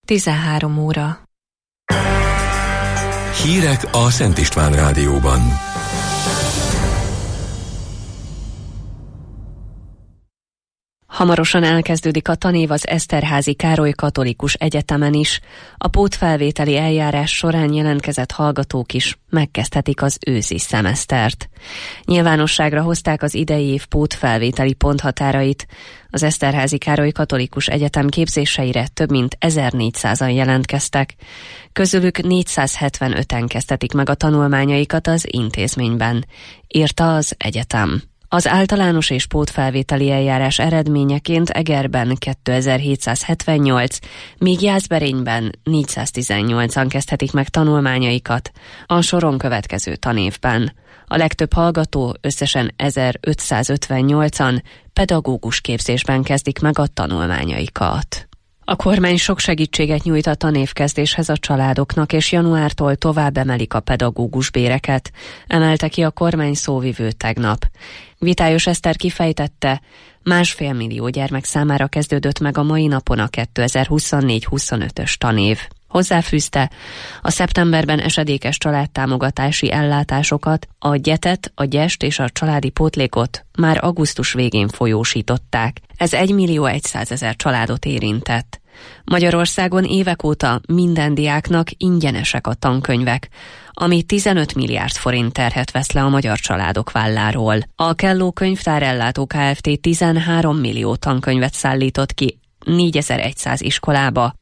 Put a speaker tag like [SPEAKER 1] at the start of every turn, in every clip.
[SPEAKER 1] 13 óra.
[SPEAKER 2] Hírek a Szent István Rádióban.
[SPEAKER 1] Hamarosan elkezdődik a tanév az Eszterházy Károly Katolikus Egyetemen is. A pótfelvételi eljárás során jelentkezett hallgatók is megkezdhetik az őszi szemesztert. Nyilvánosságra hozták az idei év pótfelvételi ponthatárait. Az Eszterházy Károly Katolikus Egyetem képzéseire több mint 1400-an jelentkeztek. Közülük 475-en kezdhetik meg a tanulmányaikat az intézményben, írta az egyetem. Az általános és pótfelvételi eljárás eredményeként Egerben 2778, míg Jászberényben 418-an kezdhetik meg tanulmányaikat a soron következő tanévben. A legtöbb hallgató, összesen 1558-an pedagógus képzésben kezdik meg a tanulmányaikat. A kormány sok segítséget nyújt a tanévkezdéshez a családoknak, és januártól tovább emelik a pedagógus béreket, emelte ki a kormány szóvivő tegnap. Vitályos Eszter kifejtette, 1,5 millió gyermek számára kezdődött meg a mai napon a 2024-25-ös tanév. Hozzáfűzte, a szeptemberben esedékes családtámogatási ellátásokat, a gyetet, a gyest és a családi pótlékot már augusztus végén folyósították. Ez 1.100.000 családot érintett. Magyarországon évek óta minden diáknak ingyenesek a tankönyvek, ami 15 milliárd forint terhet vesz le a magyar családok válláról. A Kelló Könyvtárellátó Kft. 13 millió tankönyvet szállított ki 4100 iskolába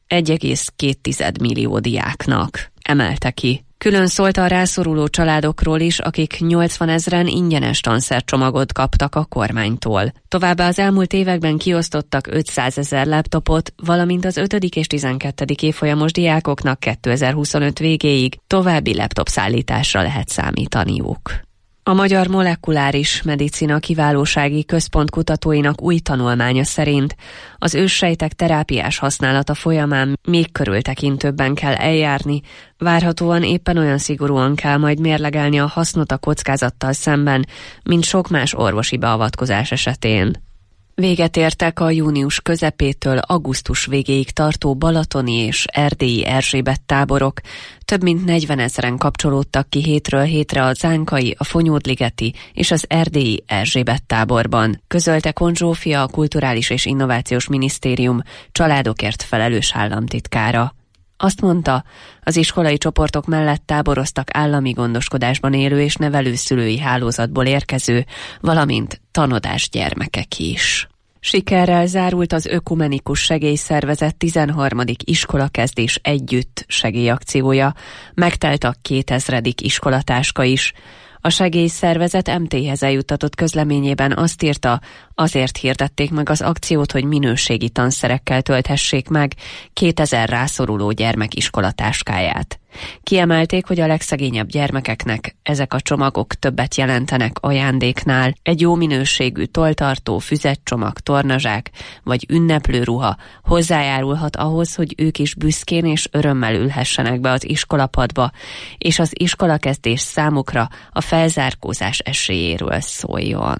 [SPEAKER 1] 1,2 millió diáknak, emelte ki. Külön szólt a rászoruló családokról is, akik 80 000-en ingyenes tanszercsomagot kaptak a kormánytól. Továbbá az elmúlt években kiosztottak 500 000 laptopot, valamint az 5. és 12. évfolyamos diákoknak 2025 végéig további laptop szállításra lehet számítaniuk. A Magyar Molekuláris Medicina Kiválósági Központ kutatóinak új tanulmánya szerint az őssejtek terápiás használata folyamán még körültekintőbben kell eljárni, várhatóan éppen olyan szigorúan kell majd mérlegelni a hasznot a kockázattal szemben, mint sok más orvosi beavatkozás esetén. Véget értek a június közepétől augusztus végéig tartó balatoni és erdélyi Erzsébet táborok. Több mint 40 000-en kapcsolódtak ki hétről hétre a zánkai, a Fonyódligeti és az erdélyi Erzsébet táborban, közölte Kon Zsófia, a Kulturális és Innovációs Minisztérium családokért felelős államtitkára. Azt mondta, az iskolai csoportok mellett táboroztak állami gondoskodásban élő és nevelőszülői hálózatból érkező, valamint tanodás gyermekek is. Sikerrel zárult az Ökumenikus Segélyszervezet 13. iskolakezdés együtt segélyakciója, megtelt a 2000. iskolatáska is. A segélyszervezet MT-hez eljuttatott közleményében azt írta, azért hirdették meg az akciót, hogy minőségi tanszerekkel tölthessék meg 2000 rászoruló gyermek iskolatáskáját. Kiemelték, hogy a legszegényebb gyermekeknek ezek a csomagok többet jelentenek ajándéknál. Egy jó minőségű tolltartó, füzetcsomag, tornazsák vagy ünneplőruha hozzájárulhat ahhoz, hogy ők is büszkén és örömmel ülhessenek be az iskolapadba, és az iskolakezdés számukra a felzárkózás esélyéről szóljon.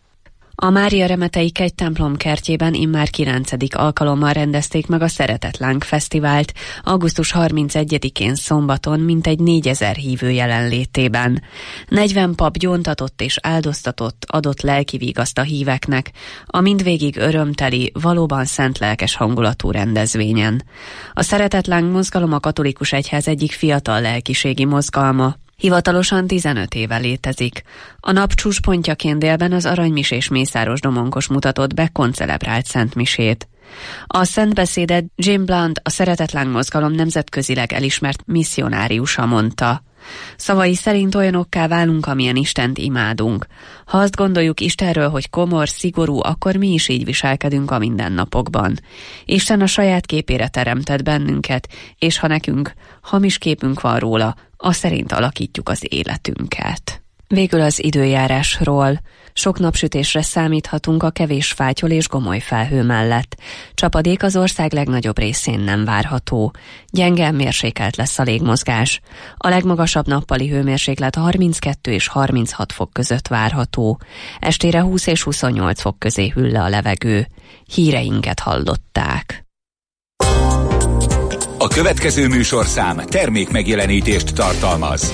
[SPEAKER 1] A Máriaremetei kegytemplom kertjében immár 9. alkalommal rendezték meg a Szeretetláng Fesztivált, augusztus 31-én szombaton mintegy 4000 hívő jelenlétében. 40 pap gyóntatott és áldoztatott, adott lelki vigaszt a híveknek, a mindvégig örömteli, valóban szentlelkes hangulatú rendezvényen. A Szeretetláng mozgalom a katolikus egyház egyik fiatal lelkiségi mozgalma. Hivatalosan 15 éve létezik. A nap csúcspontjaként délben az aranymisés Mészáros Domonkos mutatott be koncelebrált szentmisét. A szentbeszédet Jim Blunt, a Szeretetláng mozgalom nemzetközileg elismert misszionáriusa mondta. Szavai szerint olyanokká válunk, amilyen Istent imádunk. Ha azt gondoljuk Istenről, hogy komor, szigorú, akkor mi is így viselkedünk a mindennapokban. Isten a saját képére teremtett bennünket, és ha nekünk hamis képünk van róla, azt szerint alakítjuk az életünket. Végül az időjárásról. Sok napsütésre számíthatunk a kevés fátyol és gomoly felhő mellett. Csapadék az ország legnagyobb részén nem várható. Gyenge mérsékelt lesz a légmozgás. A legmagasabb nappali hőmérséklet 32 és 36 fok között várható. Estére 20 és 28 fok közé hűl le a levegő. Híreinket hallották.
[SPEAKER 3] következő műsorszám termék megjelenítést tartalmaz.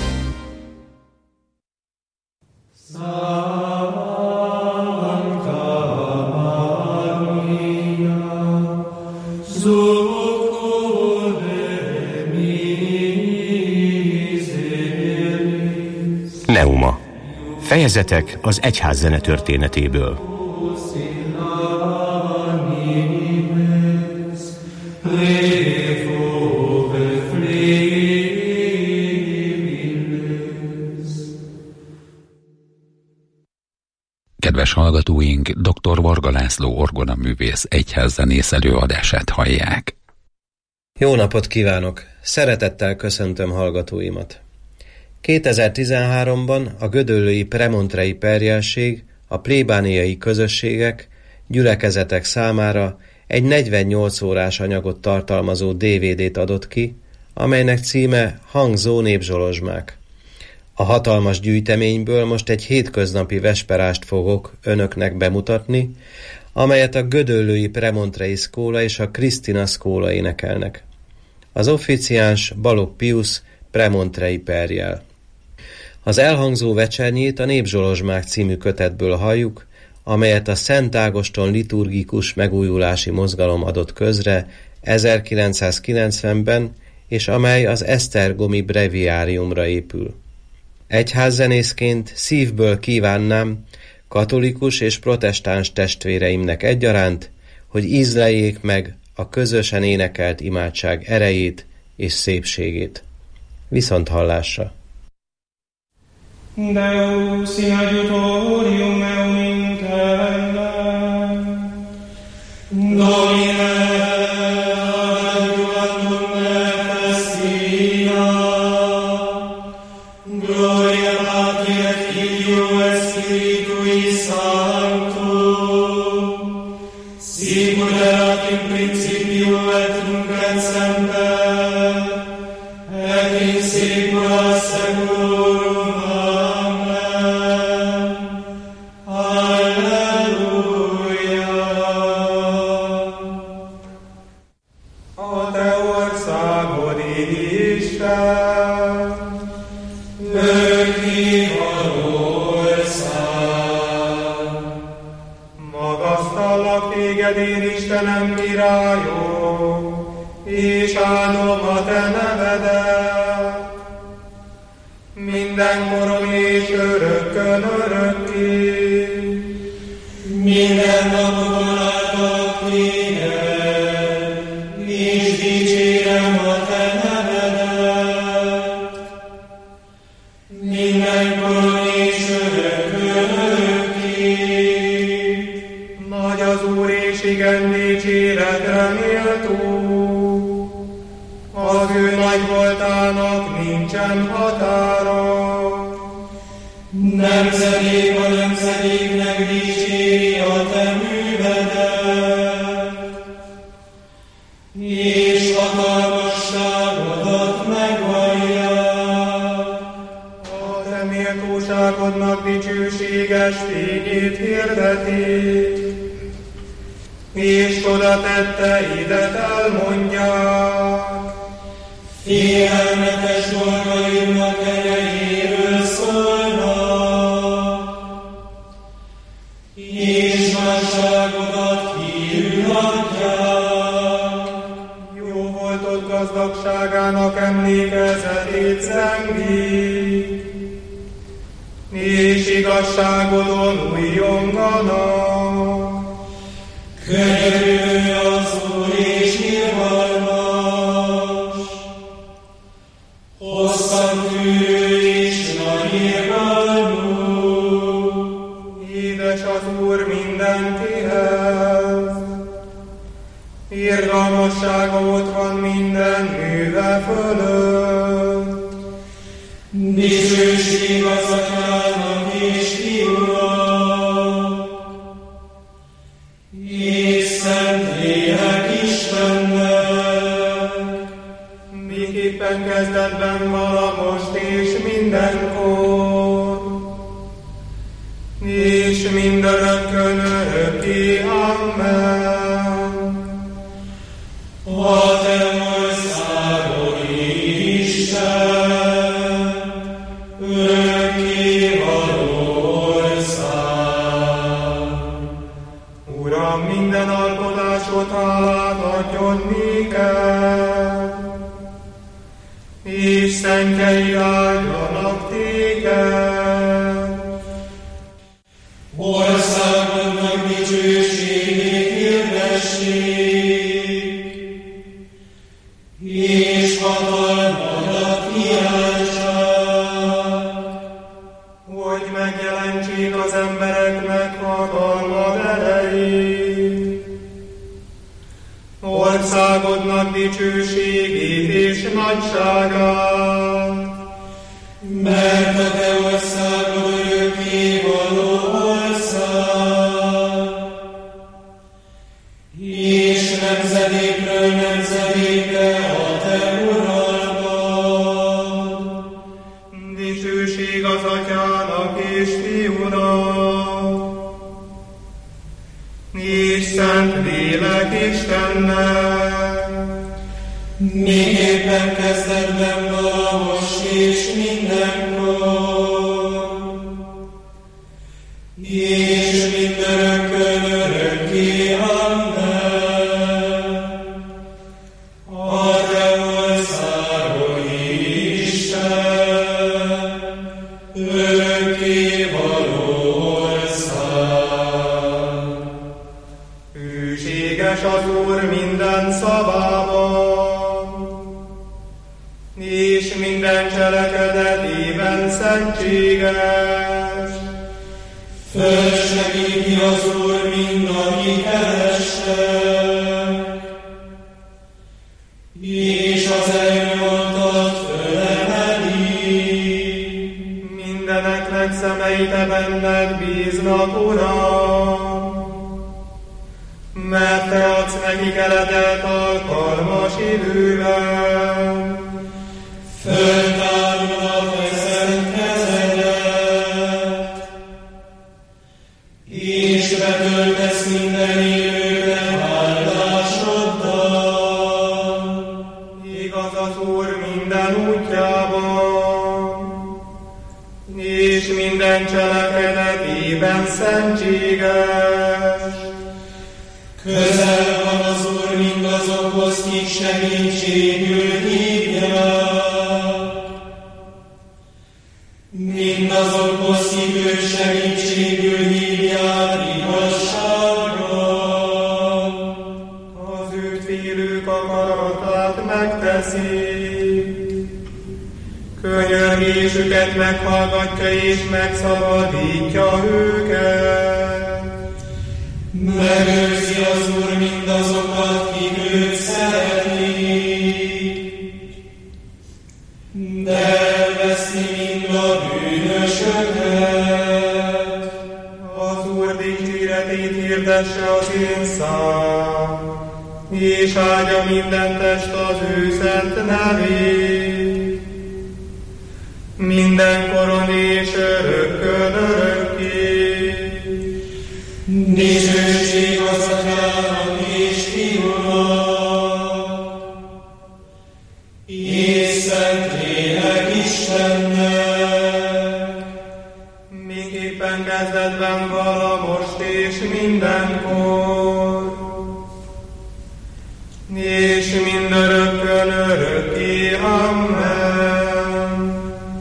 [SPEAKER 4] Neuma. Fejezetek az egyházzene történetéből.
[SPEAKER 5] Kedves hallgatóink, dr. Varga László orgonaművész egyházzenész előadását hallják.
[SPEAKER 6] Jó napot kívánok! Szeretettel köszöntöm hallgatóimat! 2013-ban a gödöllői premontrei perjelség a plébániai közösségek, gyülekezetek számára egy 48 órás anyagot tartalmazó DVD-t adott ki, amelynek címe Hangzó népzsolozsmák. A hatalmas gyűjteményből most egy hétköznapi vesperást fogok önöknek bemutatni, amelyet a gödöllői premontrei szkóla és a Krisztina szkóla énekelnek. Az officiáns Balogh Piusz premontrei perjel. Az elhangzó vecsernyét a Népzsolozsmák című kötetből halljuk, amelyet a Szent Ágoston liturgikus megújulási mozgalom adott közre 1990-ben, és amely az esztergomi breviáriumra épül. Egyházzenészként szívből kívánnám katolikus és protestáns testvéreimnek egyaránt, hogy ízleljék meg a közösen énekelt imádság erejét és szépségét. Viszonthallásra!
[SPEAKER 7] Deus in adiutorium eum interne, Domine adiuvatum nefestina, Gloria Patri et Filio et Spiritui Sancto, sicut erat in principio et nunc et semper, et in saecula saeculorum.
[SPEAKER 8] Én Istenem királyom, és áldom a te nevedet, mindenkoron és örökkön örökké.
[SPEAKER 7] Minden napon áldalak téged, és dicsérem a te nevedet, mindenkoron és örökkön örökké.
[SPEAKER 8] Nagy az Úr, és igen dicséretre méltó, az ő nagy voltának nincsen határa.
[SPEAKER 7] Nemzedék a nemzedéknek dicséri a te művedet, és hatalmasságodat megvallják.
[SPEAKER 8] A te méltóságodnak dicsőséges fényét hirdetik, és oda tetteidet elmondják.
[SPEAKER 7] Félelmetes dolgaidnak erejéről szólnak, és nagyságodat hírül adják.
[SPEAKER 8] Jó voltod gazdagságának emlékezetét zengik, és igazságodon újjonganak.
[SPEAKER 7] Könyörű az Úr és irgalmas, hosszan tűrő és nagy irgalmú.
[SPEAKER 8] Édes az Úr mindenkihez, irgalmassága ott van minden műve fölött.
[SPEAKER 7] Dicsőség az Atyának és Fiúnak, és Szentlélek Istennek,
[SPEAKER 8] miképpen kezdetben vala most és mindenkor, és mindörökkön örökké. Amen.
[SPEAKER 7] A te ország
[SPEAKER 8] áldásot, hálát adjon néked, és szentjei áldjanak téged.
[SPEAKER 7] Országodnak dicsőségét hirdessék, és hatalmadat kiáltsák,
[SPEAKER 8] hogy megjelentsék az embereknek hatalmad erejét. Országodnak dicsőségét és nagyságát,
[SPEAKER 7] mert a te országod örökkévaló ország, és nemzedékről nemzedékre a te uralmad.
[SPEAKER 8] Dicsőség az Atyának és Fiúnak, és Szent Lélek Istennek,
[SPEAKER 7] miképpen kezdetben vala, most és mindenkor, és mindörökkön örökké. Amen. A te országod, Isten, örökkévaló ország.
[SPEAKER 8] Hűséges az Úr minden szavában, és minden cselekedetében szentséges.
[SPEAKER 7] Fölsegíti az Úr mind, aki keresnek, és az elnyomtat fölemeli.
[SPEAKER 8] Mindeneknek szemei te benned bíznak, Uram, mert te adsz neki keretet alkalmas időben.
[SPEAKER 7] Föltárod a te szent kezedet, és betöltesz minden élőre áldásoddal.
[SPEAKER 8] Igaz az Úr minden útjában, és minden cselekedetében szentséges.
[SPEAKER 7] Közel van az Úr mindazokhoz, kik segítségül hívják, mindazokhoz, kik őt segítségül hívják igazságra.
[SPEAKER 8] Az őt félők akaratát megteszi, könyörgésüket meghallgatja és megszabadítja őket.
[SPEAKER 7] Megőrzi az Úr mindazokat, kik őt szeretik, de elveszti mind a bűnösöket.
[SPEAKER 8] Az Úr dicséretét hirdesse az én szám, és áldja minden test az ő szent nevét. Mindenkoron és örökkön örökké.
[SPEAKER 7] Dicsőség az Atyának és Fiúnak, és Szent Lélek Istennek,
[SPEAKER 8] miképpen kezdetben vala, most és mindenkor, és mindörökkön örökké. Amen.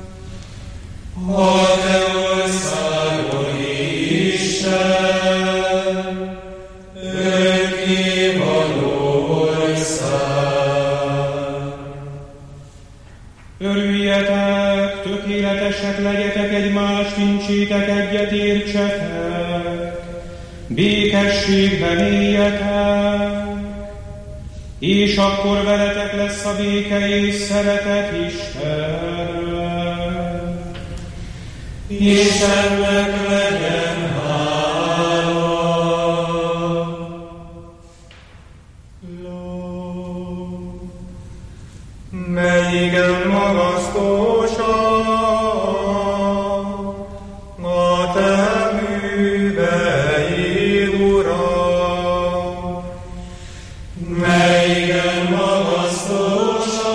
[SPEAKER 7] a te országod, Isten, örökkévaló ország.
[SPEAKER 9] Örüljetek, tökéletesek legyetek, egymás kincsétek, egyet értsetek, békességben éljetek, és akkor veletek lesz a béke és szeretet Istennek.
[SPEAKER 7] Istennek legyen hála.
[SPEAKER 8] Mely igen magasztosan a te műveid, Uram.
[SPEAKER 7] Mely igen magasztosan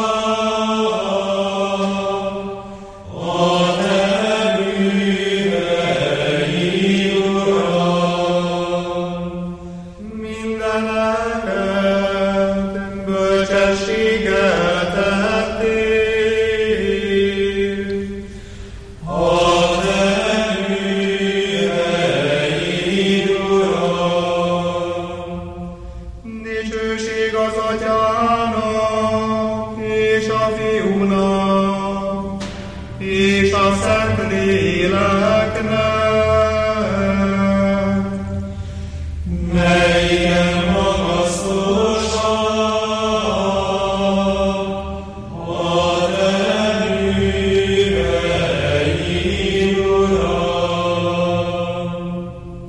[SPEAKER 7] a te műveid, Uram.
[SPEAKER 8] Mindenek Dicsőség az Atyának, és a Fiúnak, és a Szent Léleknek, melyen magasztosabb a te műveid, Uram.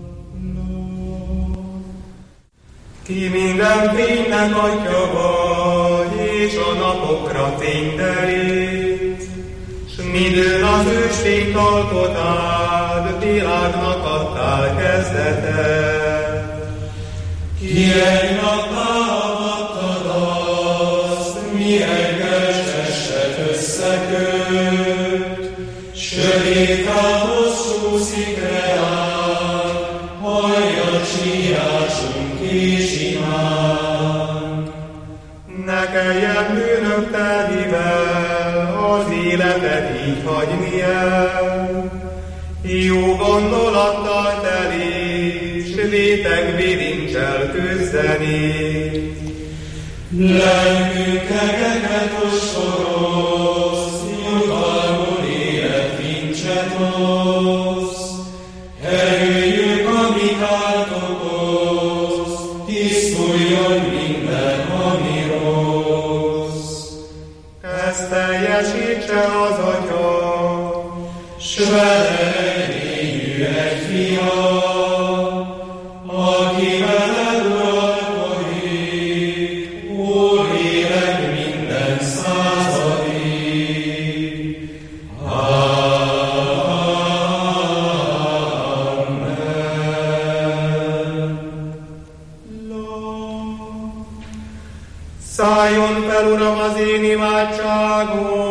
[SPEAKER 8] Ki minden fénynek Atya vagy, és a napokra fényderít, s midőn az ősfényt alkotád, világnak adtál kezdetet. Ki egy nappá avattad azt, mi egy testesset összeköt, sötétávhoz súszik reál, hallja csiásunk és imánk. Ne kelljen bűnök telivel az életet így hagyni el, jó gondolattal teli, s réteg bilincsel küzdeni. Lelkünk kegeket ostoroz, nyugalmon élet vincset hoz, erőjük, amit átkoz, tisztuljon minden, ami rossz. Ezt teljesítse az Atya, s vele reményű egy Fia, aki veled uralkodik, Úrélek minden századig. Amen. Szálljon fel, Uram, az én imádságom,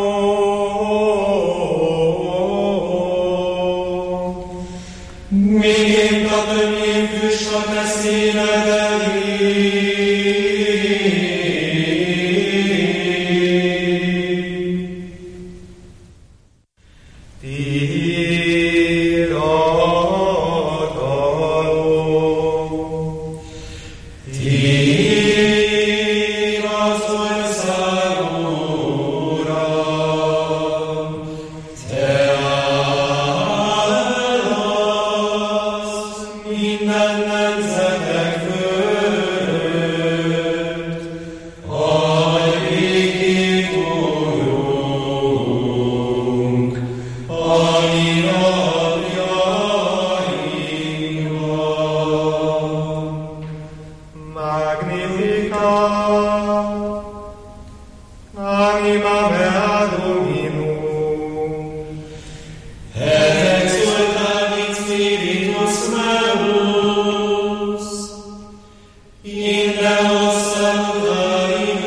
[SPEAKER 8] miként a többnyén füst a te színed elé. Tiéd az ország, Uram, te állasz minden nemzetek fölött, adj békét, Urunk, ami napjainkban. Magnificat, anima mea Dominum, et exultavit spiritus meus, in Deus salutarim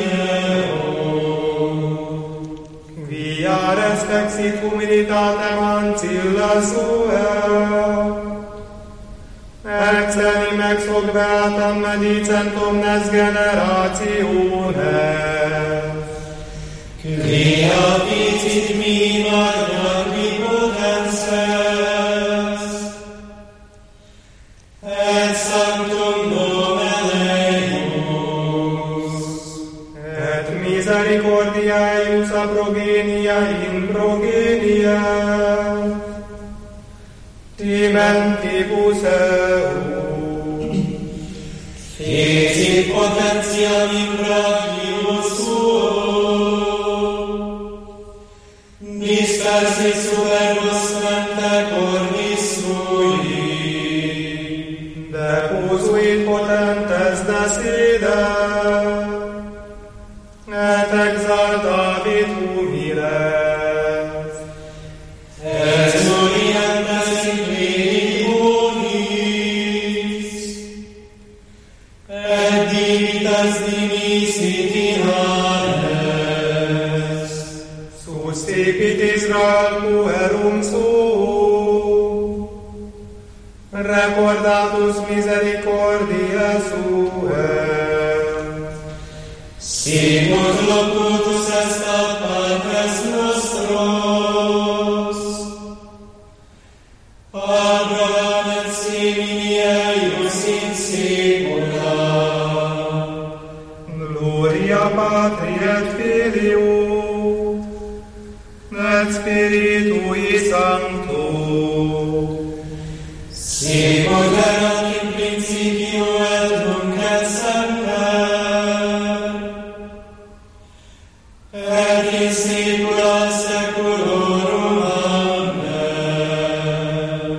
[SPEAKER 8] eum. Via respexit humilitatem ancilla sua, excellim ex hoc beatam medicent omnes generationes. Quia vicit mi magna quipotences, et sanctum nomen eius, et misericordia eius a progenia in progenia, timentibus eum. Fecit potentiam in brachius suo, dispersit superbos mente cordis sui, deposuit potentes deside, et exaltavit humiles, exurientes in plenibonis, et divitas dimisit in anes, suscipit Israel puerum suum, recordatus misericordiae suae, sicut locutus est ad patres nostros, Abraham et semini eius in saecula, Gloria Patri et Filio et Spiritui Sancto.
[SPEAKER 7] Sicut erat in principio et nunc et semper, et in saecula saeculorum. Amen.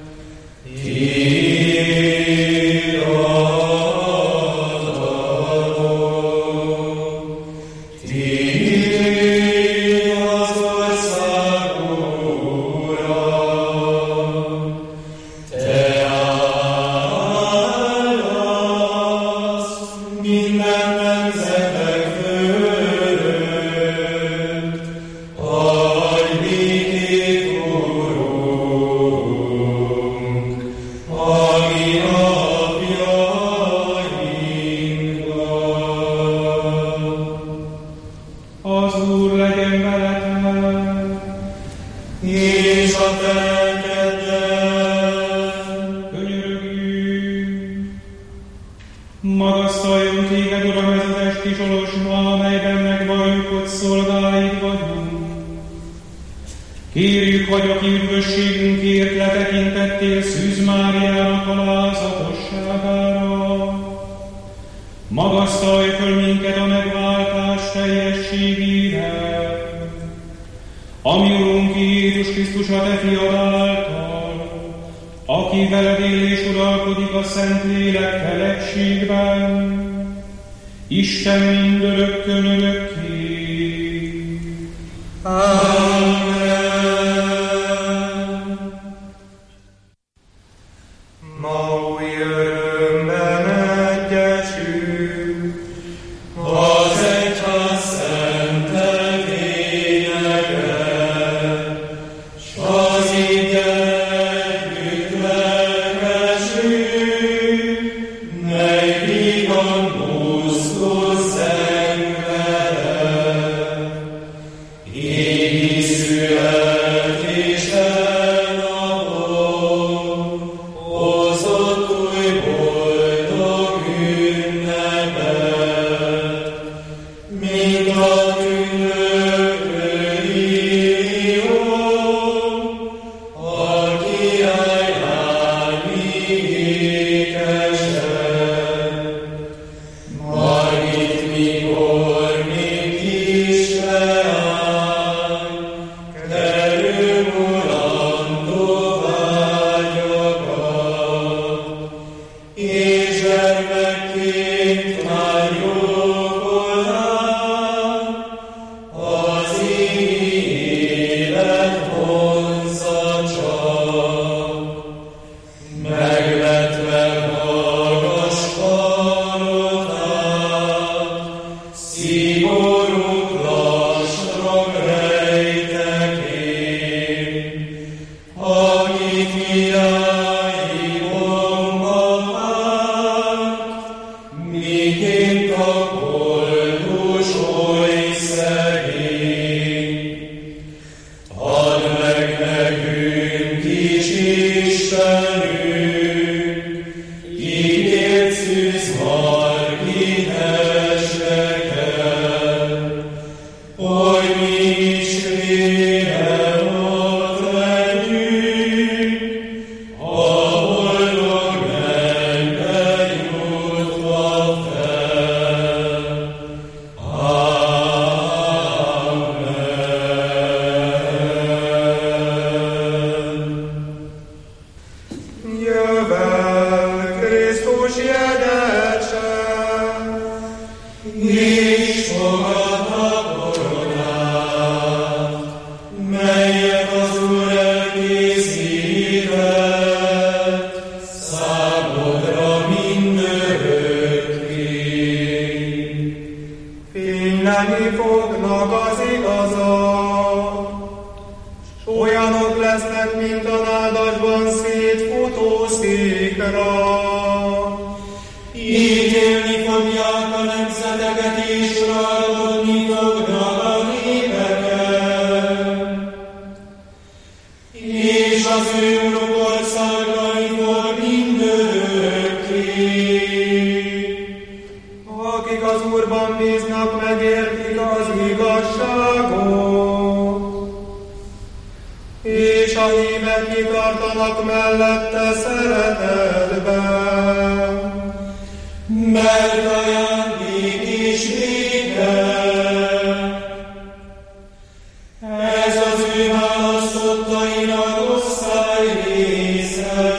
[SPEAKER 9] Magasztaljon téged, Uram, ez az esti soros ma, amelyben megvalljuk, hogy szolgáid vagyunk. Kérjük, hogy aki üdvösségünkért letekintettél Szűz Máriának alázatosságára, magasztalj föl minket a megváltás teljességére, ami Urunk Jézus Krisztus a te fiad által, aki veled él és uralkodik a Szentlélekkel egységben, Isten mindörökkön örökké.
[SPEAKER 8] Amen. Ma új örömben egyesül az egyház szentek lényege, s az ige együtt lelkesül, mely vígan mozdul szenvele. Égi születésen napon hozott új boldog ünnepet, mint a ünnökön írjon, a király árnyék ékesen. Majd itt, mikor még kis leány, kerülmulandó vágyakat, és gyermekként már jókolán, az élet vonzza csak. Megvetve magas palotát, szigorú lastrak rejtekén, akit királyi bomba várt, miként a koldus oly szegény. Add meg nekünk is, Istenünk, kikért Szűz Margit esteken, hogy mi is végre ott legyünk, a boldog mennybe jutva fel. Amen. Jövel Krisztus jegyese, és fogad a koronát, melyet az Úr elkészített számodra mindörökké. Fényleni fognak az igazak, s olyanok lesznek, mint a nádasban szétfutó szikra. Ítélni fogják a nemzeteket, és ragadni fognak a népeken, és az ő uruk országai fog mindörökké. Akik az Úrban bíznak, megértik az igazságot, és a hívek kitartanak mellette szeretetben, mert ajándék is vége. Ez az ő választottainak osztály része.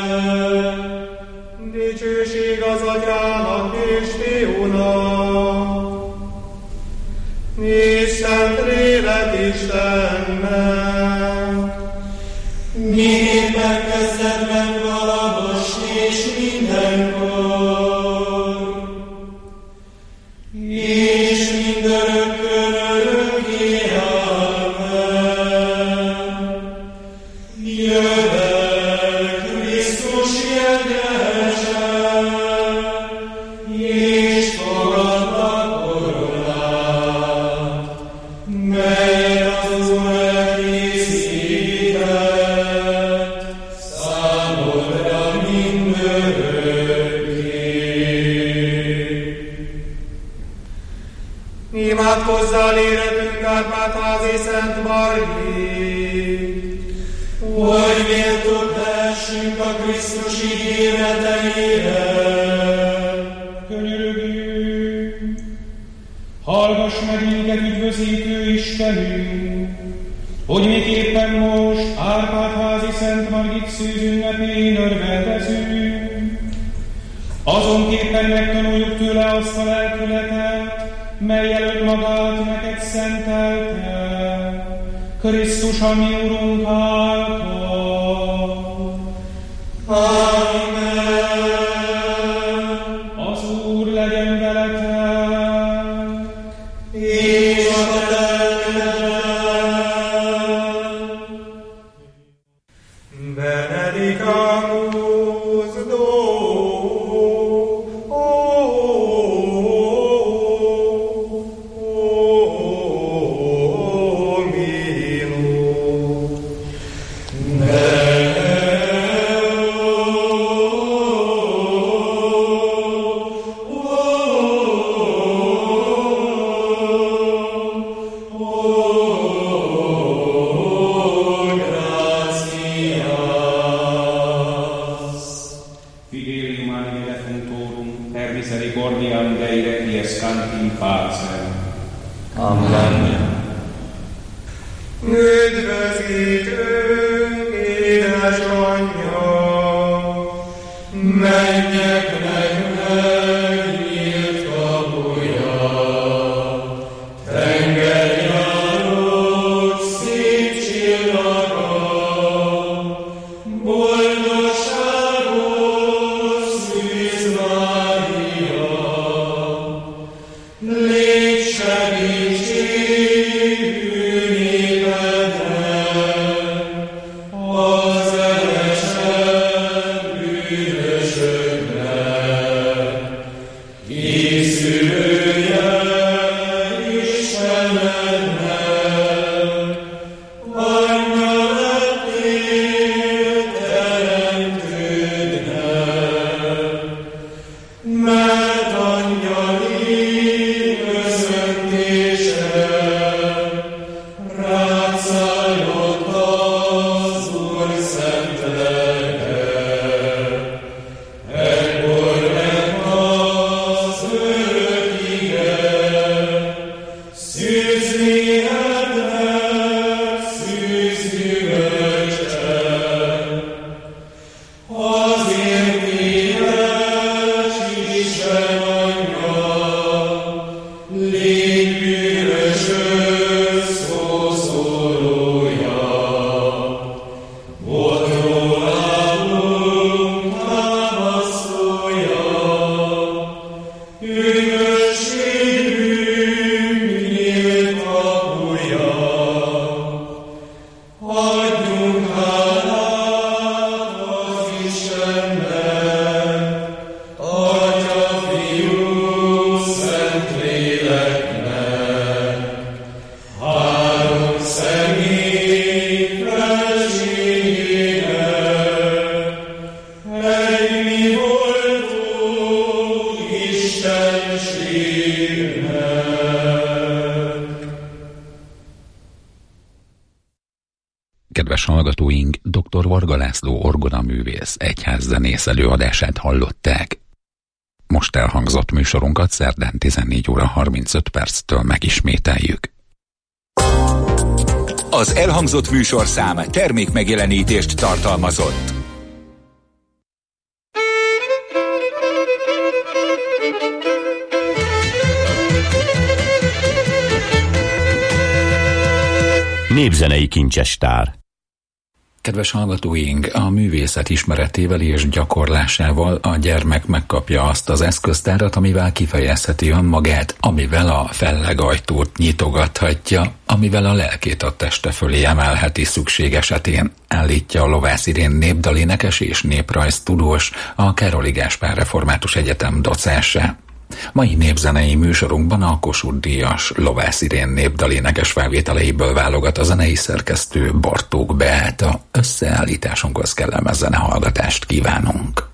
[SPEAKER 8] Dicsőség az Atyának és Fiúnak, és Szent Lélek Istennek, miképpen kezdetben valahost és mindenkor, és mindörökkön örökké. Amen. Jövel Krisztus jegyesen, és fogadd a koronát, melyet az Úr elkészített számodra mindörökké. Imádkozzál éretünk Árpád-házi Szent Margit, hogy méltók lehessünk a Krisztus ígéreteire.
[SPEAKER 9] Könyörögjünk, hallgass meg minket, üdvözítő Istenünk, hogy miképpen most Árpád-házi Szent Margit szűzünnepén örvendezünk. Azonképpen megtanuljuk tőle azt a lelkületet, mellyel önmagát neked szentelte, Krisztus, a mi Urunk által.
[SPEAKER 8] Amen.
[SPEAKER 9] Az Úr legyen veletek,
[SPEAKER 8] és a lelkeddel. Benedicamus
[SPEAKER 9] misericordiam Dei requiescant in pacem.
[SPEAKER 6] Amen.
[SPEAKER 8] Üdvözítőnk, édesanyja, mennyeknek megnyílt kapuja, tengerjárók szép csillaga, boldogságos Szűz Mária, légy segítségül népednek, az elesett bűnösöknek, készülője Istenednek, anyja lettél teremtődnek, mert angyali köszöntése rád szállott az Úr szent lelke. Ekkor lett az örök ige, szűz léleknek, szűz gyümölcse. Azért édes Isten anyja, légy bűnösök szószólója. Botrólábunk támasztója, üdvösségünk nyílt kapuja. Adjunk hálát az Istennek, Atya, Fiú, Szent Léleknek, három személy felségének, egy mi voltó Istenség.
[SPEAKER 5] Kedves hallgatóink, dr. Varga László orgonaművész egyházzenész előadását hallották. Most elhangzott műsorunkat szerdán 14 óra 35 perctől megismételjük.
[SPEAKER 3] Az elhangzott műsorszám termékmegjelenítést tartalmazott.
[SPEAKER 4] Népzenei kincsestár.
[SPEAKER 5] Kedves hallgatóink, a művészet ismeretével és gyakorlásával a gyermek megkapja azt az eszköztárat, amivel kifejezheti önmagát, amivel a fellegajtót nyitogathatja, amivel a lelkét a teste fölé emelheti szükség esetén, állítja a Lovász Irén népdalénekes és néprajztudós, a Károly Gáspár Református Egyetem docense. Mai népzenei műsorunkban a Kossuth-díjas Lovász Irén népdalénekes felvételeiből válogat a zenei szerkesztő Bartók Beáta. Összeállításunkhoz kellemes zenehallgatást kívánunk.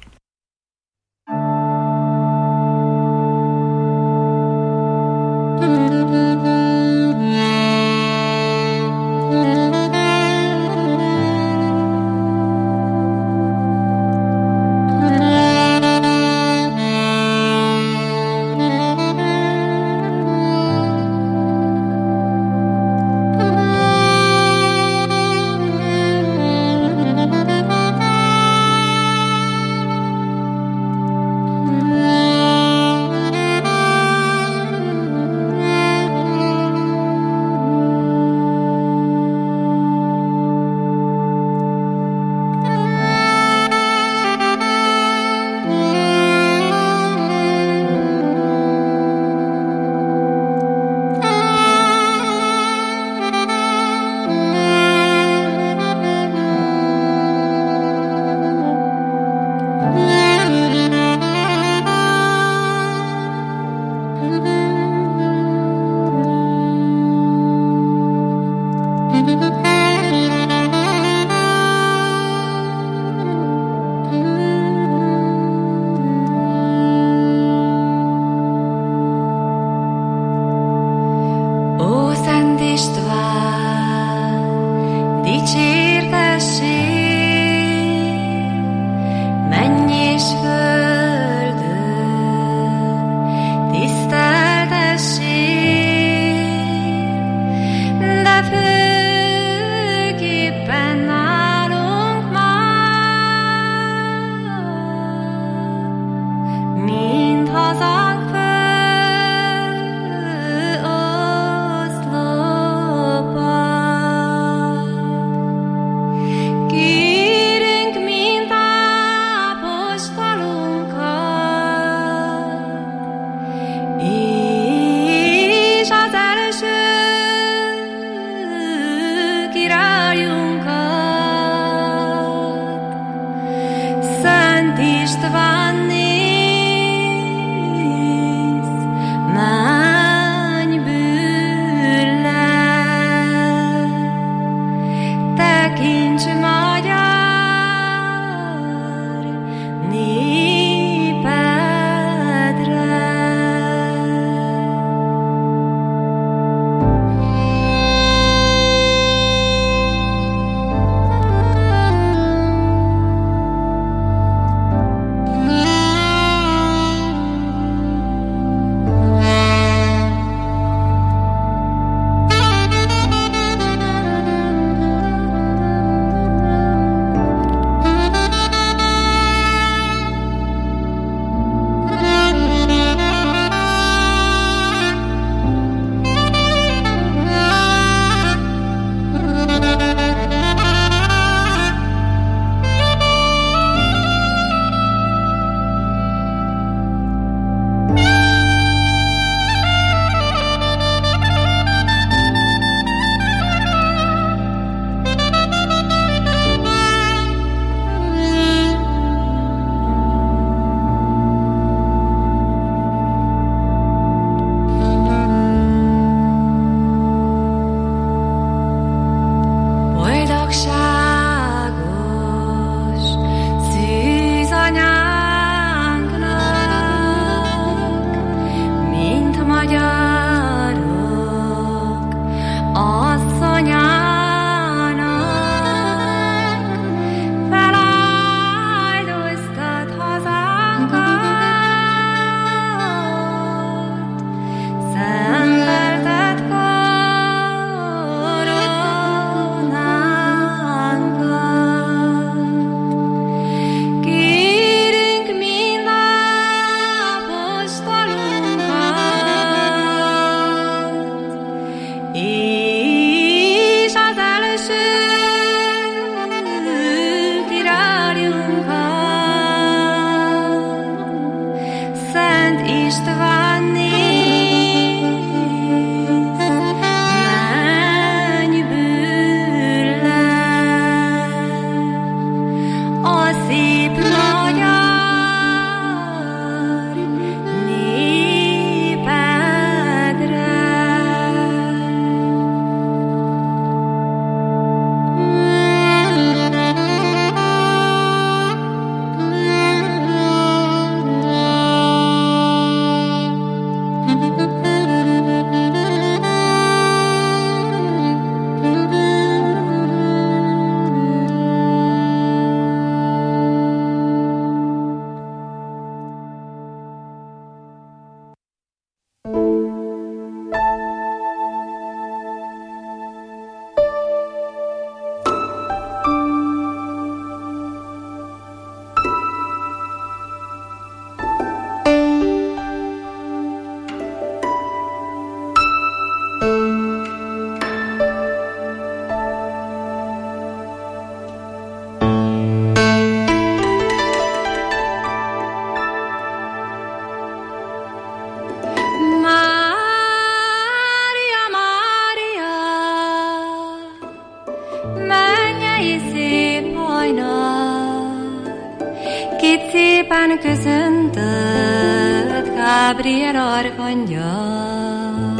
[SPEAKER 10] angyal.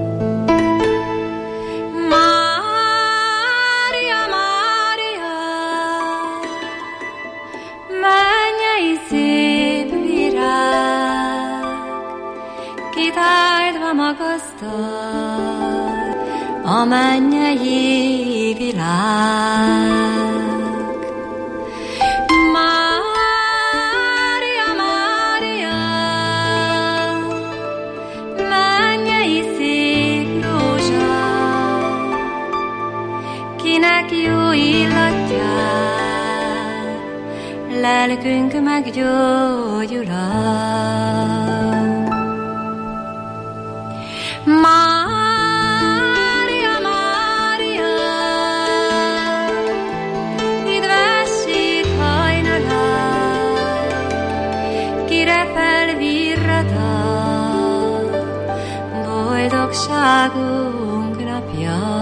[SPEAKER 10] Mária, Mária, mennyei szép virág, kitáldva magasztal a mennyei világ. Mária, Mária, mennyei szép rózsa, kinek jó illatját lelkünk meggyógyul. Mária, Mária, idvesség hajnalán, kire felvirrat a boldogságunk napja.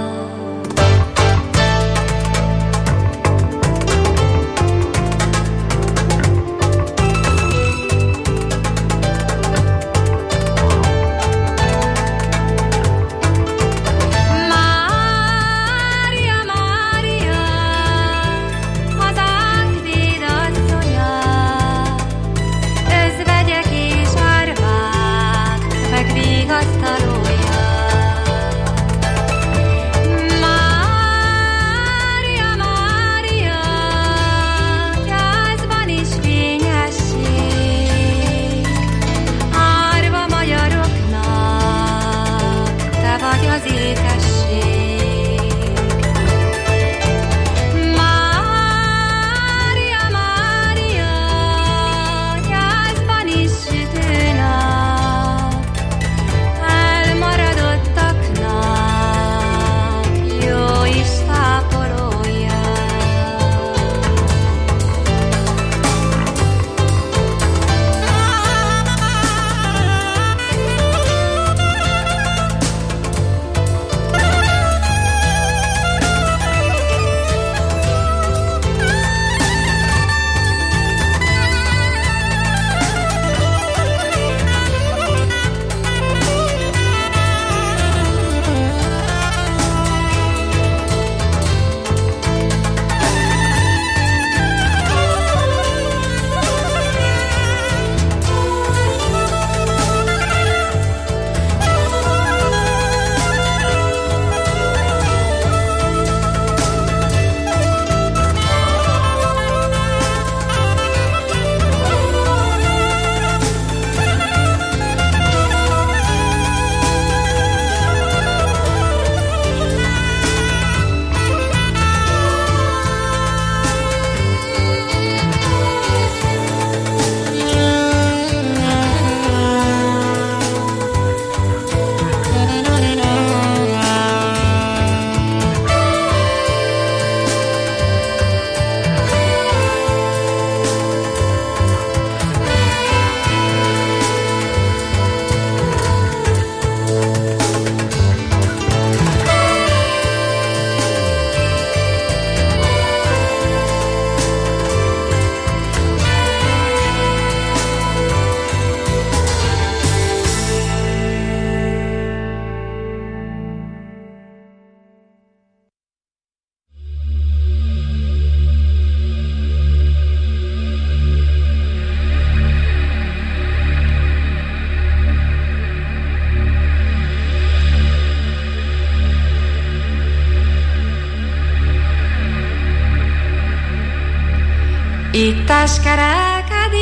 [SPEAKER 10] Ittas kerekedik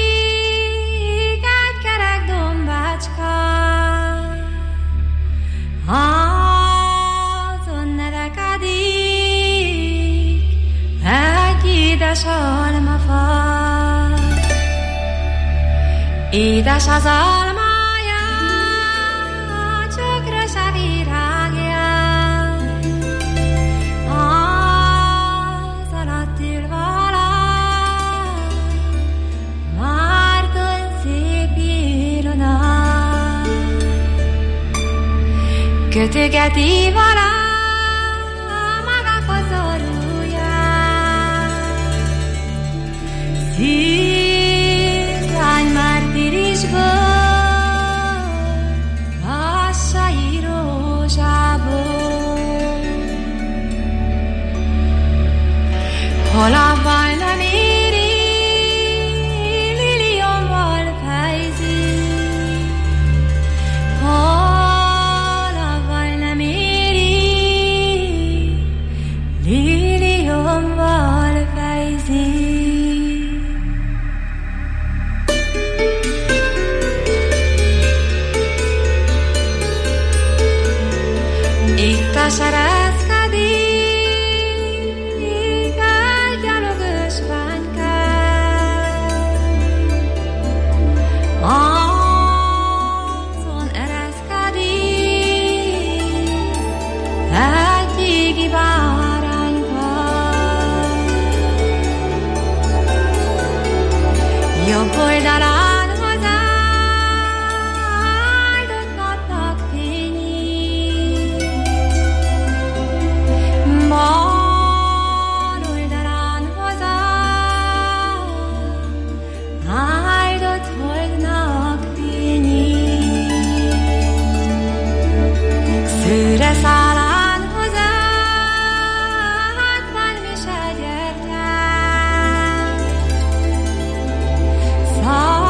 [SPEAKER 10] egy kerek dombácska, azon nevekedik egy édes almafa. Édes az almája, csökre se virágja, az alatt ül vala, Márton szép pillanat. Kötögeti vala maga koszorúját, szűz lány mártíris volt, hol a vajna méri, liliommal fejzi. Hol a vajna méri, liliommal fejzi. Itt a sereszkedik, egy gyalogos ványkár. Azon ereszkedik, egy égi báránykár. Jobb oldalán Szálán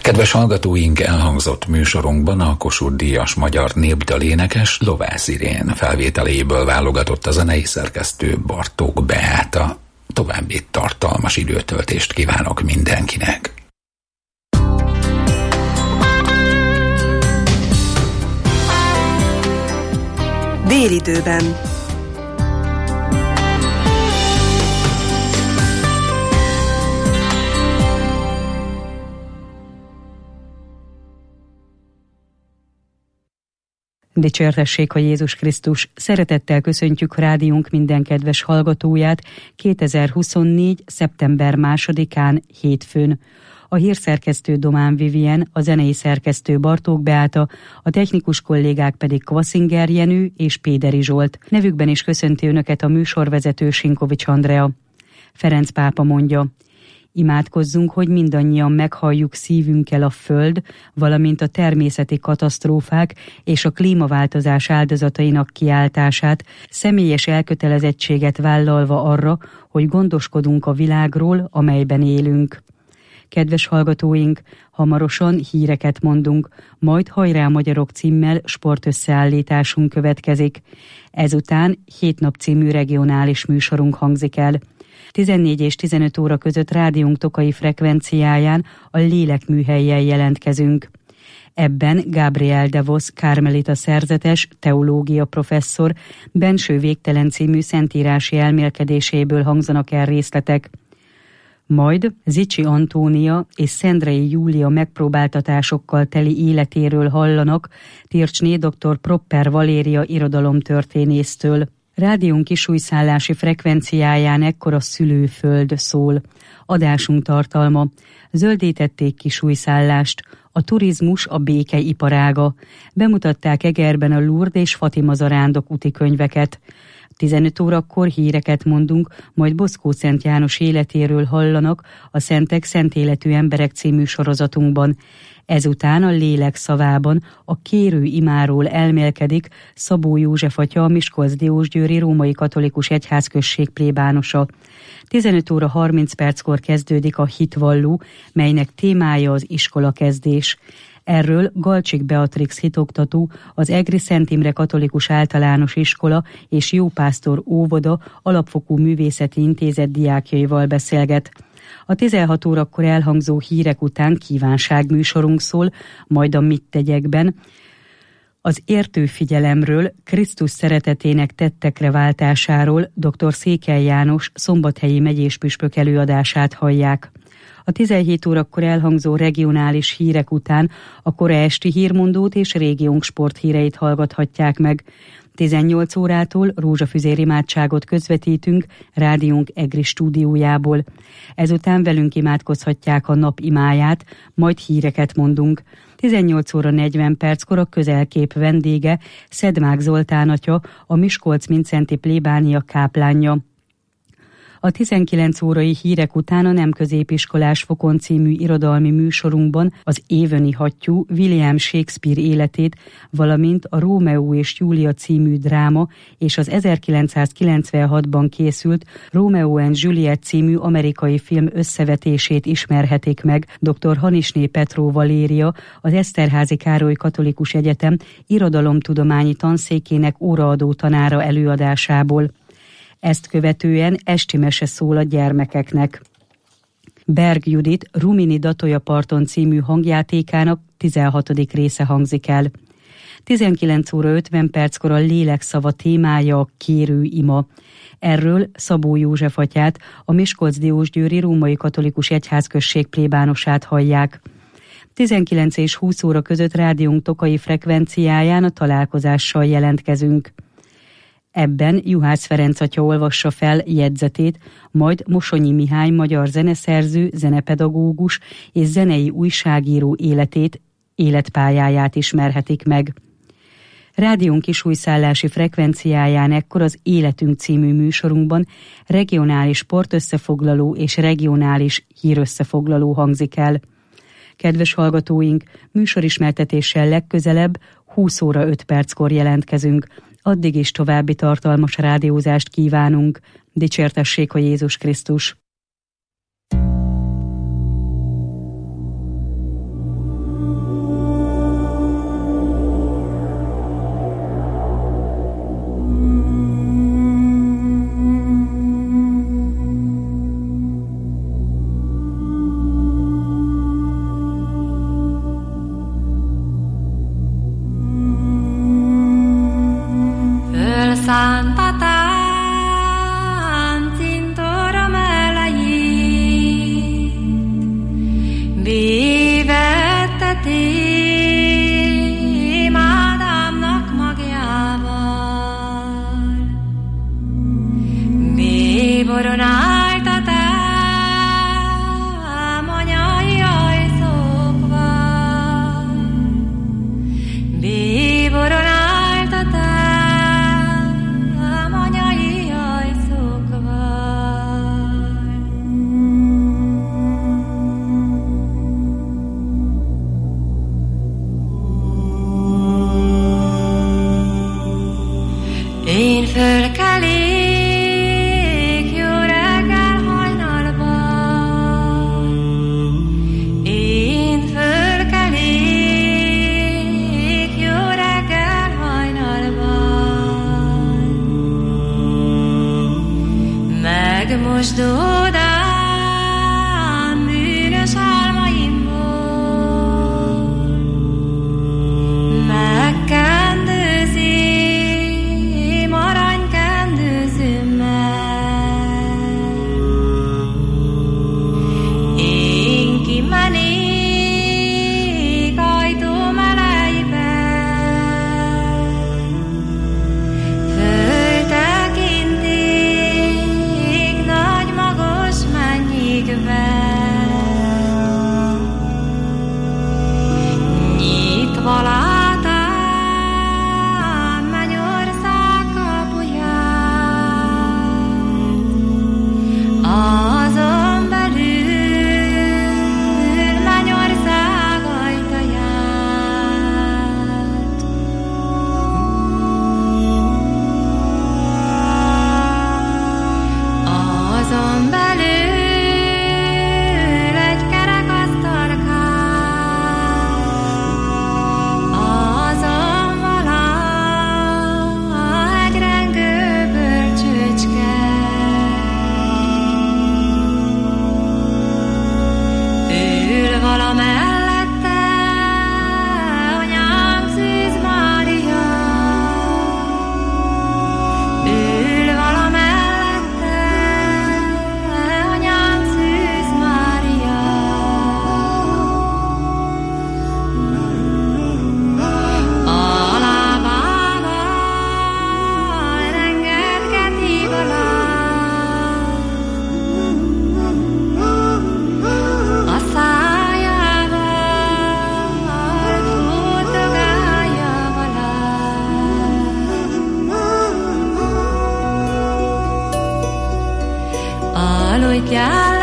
[SPEAKER 5] Kedves hallgatóink, elhangzott műsorunkban a Kossuth-díjas magyar népdalénekes Lovász Irén felvételéből válogatott a zenei szerkesztő Bartók Beáta. További tartalmas időtöltést kívánok mindenkinek!
[SPEAKER 11] Délidőben.
[SPEAKER 12] Dicsértessék a Jézus Krisztus! Szeretettel köszöntjük rádiónk minden kedves hallgatóját 2024. szeptember 2-án hétfőn. A hírszerkesztő Domán Vivien, a zenei szerkesztő Bartók Beáta, a technikus kollégák pedig Kvaszinger Jenő és Péderi Zsolt. Nevükben is köszönti Önöket a műsorvezető Sinkovics Andrea. Ferenc pápa mondja: imádkozzunk, hogy mindannyian meghalljuk szívünkkel a föld, valamint a természeti katasztrófák és a klímaváltozás áldozatainak kiáltását, személyes elkötelezettséget vállalva arra, hogy gondoskodunk a világról, amelyben élünk. Kedves hallgatóink, hamarosan híreket mondunk, majd Hajrá Magyarok címmel sportösszeállításunk következik. Ezután 7 nap című regionális műsorunk hangzik el. 14 és 15 óra között rádiónk tokai frekvenciáján a Lélekműhellyel jelentkezünk. Ebben Gabriel de Vos kármelita szerzetes, teológia professzor Benső végtelen című szentírási elmélkedéséből hangzanak el részletek. Majd Zicsi Antónia és Szendrei Júlia megpróbáltatásokkal teli életéről hallanak Tircsné dr. Propper Valéria irodalomtörténésztől. Rádiónk kisújszállási frekvenciáján ekkor a szülőföld szól. Adásunk tartalma: zöldítették Kisújszállást, a turizmus a béke iparága. Bemutatták Egerben a Lourdes és Fatima zarándok úti könyveket. 15 órakor híreket mondunk, majd Boszkó Szent János életéről hallanak a Szentek szent életű emberek című sorozatunkban. Ezután a Lélek szavában a kérő imáról elmélkedik Szabó József atya, a Miskolc-Diósgyőri római katolikus egyházközség plébánosa. 15 óra 30 perckor kezdődik a hitvalló, melynek témája az iskolakezdés. Erről Galcsik Beatrix hitoktató, az Egri Szent Imre Katolikus Általános Iskola és Jópásztor óvoda alapfokú művészeti intézet diákjaival beszélget. A 16 órakor elhangzó hírek után kívánságműsorunk szól, majd a Mit tegyekben az értő figyelemről, Krisztus szeretetének tettekre váltásáról dr. Székely János szombathelyi megyéspüspök előadását hallják. A 17 órakor elhangzó regionális hírek után a kora esti hírmondót és régiónk sporthíreit hallgathatják meg. 18 órától rózsafüzér imádságot közvetítünk rádiónk Egri stúdiójából. Ezután velünk imádkozhatják a nap imáját, majd híreket mondunk. 18 óra 40 perckor a közelkép vendége Szedmák Zoltán atya, a Miskolc-Mincenti plébánia káplánja. A 19 órai hírek után a Nem középiskolás fokon című irodalmi műsorunkban az Évöni hattyú William Shakespeare életét, valamint a Rómeó és Júlia című dráma és az 1996-ban készült Romeo and Juliet című amerikai film összevetését ismerhetik meg dr. Hanisné Petró Valéria, az Eszterházy Károly Katolikus Egyetem irodalomtudományi tanszékének óraadó tanára előadásából. Ezt követően esti mese szól a gyermekeknek. Berg Judit Rumini Datoja parton című hangjátékának 16. része hangzik el. 19 óra 50 perckor a Lélek szava témája a kérő ima. Erről Szabó József atyát, a Miskolc-Diósgyőri római katolikus egyházközség plébánosát hallják. 19 és 20 óra között rádiónk tokai frekvenciáján a találkozással jelentkezünk. Ebben Juhász Ferenc atya olvassa fel jegyzetét, majd Mosonyi Mihály magyar zeneszerző, zenepedagógus és zenei újságíró életpályáját ismerhetik meg. Rádiónk kisújszállási frekvenciáján ekkor az Életünk című műsorunkban regionális sportösszefoglaló és regionális hírösszefoglaló hangzik el. Kedves hallgatóink, műsorismertetéssel legközelebb 20 óra 5 perckor jelentkezünk. Addig is további tartalmas rádiózást kívánunk. Dicsértessék a Jézus Krisztus!
[SPEAKER 10] Bíboron áltatám anyai ajszokva, bíboron áltatám anyai ajszokva. Én fölkelék jó reggel hajnalban, én fölkelék jó reggel hajnalban, megmosdódám bűnös álmaimból, megkendőzém aranykendőzőmmel, én kimenék ajtóm elejébe, föltekinték nagy magos mennyikbe, nyitva látám mennyország kapuját, azon belül mennyország ajtaját. Azon belül egy kerekasztalkát, azon valahogy rengő bölcsőcske, ül valamellette anyám Szűz Mária, ül valamellette anyám Szűz Mária. A lábával rengetgeti valamit, a szájával fútogálja valamit. Aludjál